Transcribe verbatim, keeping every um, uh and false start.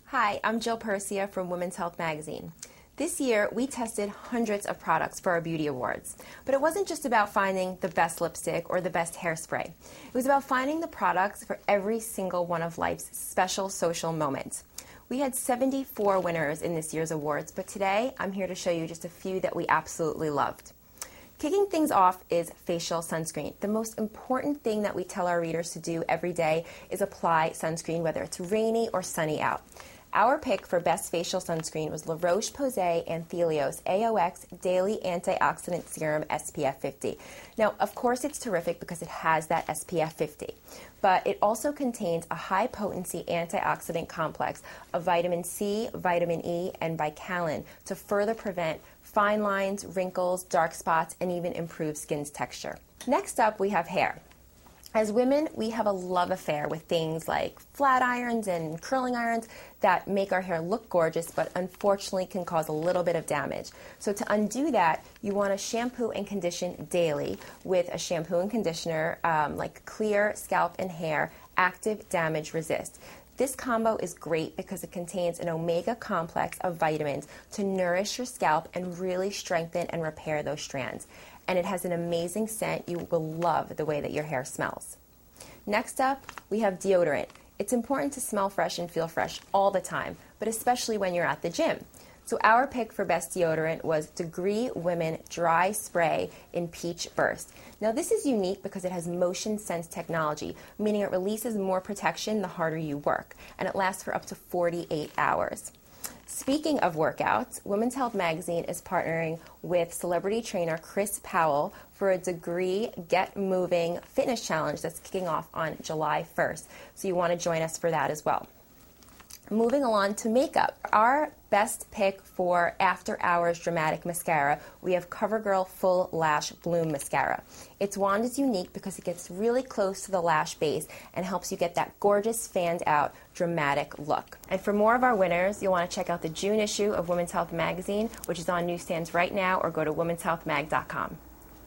Hi, I'm Jill Persia from Women's Health Magazine. This year, we tested hundreds of products for our beauty awards. But it wasn't just about finding the best lipstick or the best hairspray. It was about finding the products for every single one of life's special social moments. We had seventy-four winners in this year's awards, but today I'm here to show you just a few that we absolutely loved. Kicking things off is facial sunscreen. The most important thing that we tell our readers to do every day is apply sunscreen, whether it's rainy or sunny out. Our pick for best facial sunscreen was La Roche-Posay Anthelios A O X Daily Antioxidant Serum S P F fifty. Now, of course, it's terrific because it has that S P F fifty, but it also contains a high-potency antioxidant complex of vitamin C, vitamin E, and bicalin to further prevent fine lines, wrinkles, dark spots, and even improve skin's texture. Next up, we have hair. As women, we have a love affair with things like flat irons and curling irons that make our hair look gorgeous, but unfortunately can cause a little bit of damage. So to undo that, you want to shampoo and condition daily with a shampoo and conditioner um, like Clear Scalp and Hair Active Damage Resist. This combo is great because it contains an omega complex of vitamins to nourish your scalp and really strengthen and repair those strands. And it has an amazing scent. You will love the way that your hair smells. Next up, we have deodorant. It's important to smell fresh and feel fresh all the time, but especially when you're at the gym. So our pick for best deodorant was Degree Women Dry Spray in Peach Burst. Now this is unique because it has motion sense technology, meaning it releases more protection the harder you work, and it lasts for up to forty-eight hours. Speaking of workouts, Women's Health Magazine is partnering with celebrity trainer Chris Powell for a Degree Get Moving fitness challenge that's kicking off on July first. So you want to join us for that as well. Moving along to makeup, our best pick for After Hours Dramatic Mascara, we have CoverGirl Full Lash Bloom Mascara. Its wand is unique because it gets really close to the lash base and helps you get that gorgeous, fanned-out, dramatic look. And for more of our winners, you'll want to check out the June issue of Women's Health Magazine, which is on newsstands right now, or go to womens health mag dot com.